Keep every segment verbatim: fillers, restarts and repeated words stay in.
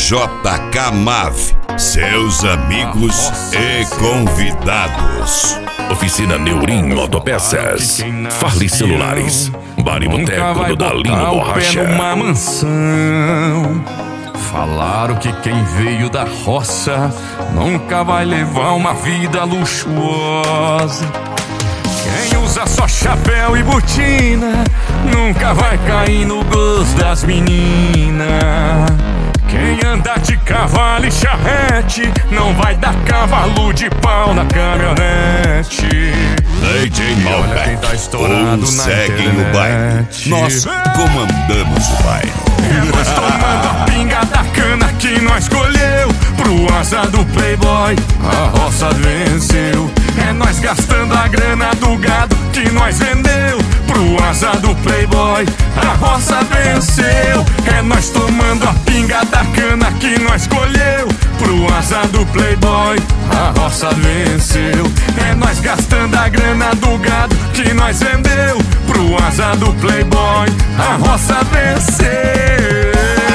J K Mave, seus amigos e convidados. Oficina Neurim Autopeças, Farley Celulares, Bar e Boteco do Dalinho Borracha. Numa mansão. Falaram que quem veio da roça nunca vai levar uma vida luxuosa. Quem usa só chapéu e botina nunca vai cair no gosto das meninas. Quem anda de cavalo e charrete não vai dar cavalo de pau na caminhonete. D J Malbec, tá estourado ou na seguem o baile, nós comandamos o baile. É nós tomando a pinga da cana que nós escolheu. Pro asa do playboy a roça venceu. É nós gastando a grana do gado que nós vendeu. Pro asa do playboy a roça venceu. É nós tomando a pinga da cana que nós escolheu. Pro asa do playboy a roça venceu. É nós gastando a grana do gado que nós vendeu. Pro asa do playboy a roça venceu.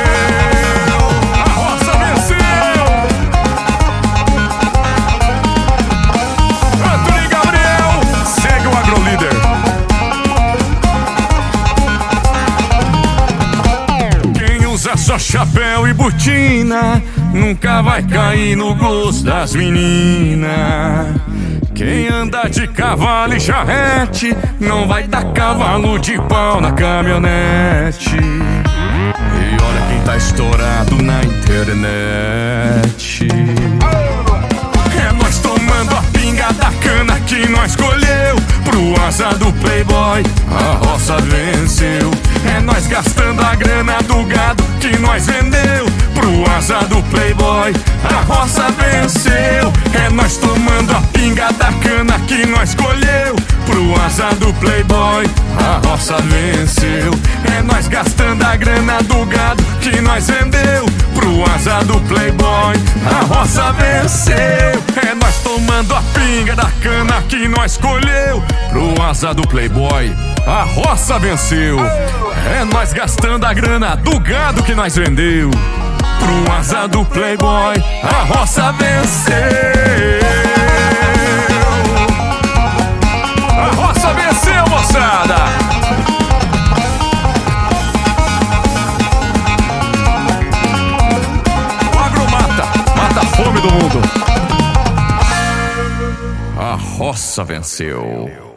A roça venceu. Antônio Gabriel, segue o AgroLíder. Quem usa só chapéu e botina nunca vai cair no gosto das meninas. Quem anda de cavalo e charrete não vai dar cavalo de pau na caminhonete. E olha quem tá estourado na internet. É nós tomando a pinga da cana que nós escolheu. Pro asa do playboy a roça venceu. É nós gastando a grana do gado que nós vendeu. Pro asa do playboy a roça venceu. É nós tomando a pinga da cana que nós escolheu. Pro asa do playboy a roça venceu. É nós gastando a grana do gado que nós vendeu. Pro asa do playboy a roça venceu. É nós tomando a pinga da cana que nós escolheu. Pro asa do playboy a roça venceu. É nós gastando a grana do gado que nós vendeu. Pro asa do playboy a roça venceu. A roça venceu, moçada. O agro mata, mata a fome do mundo. A roça venceu.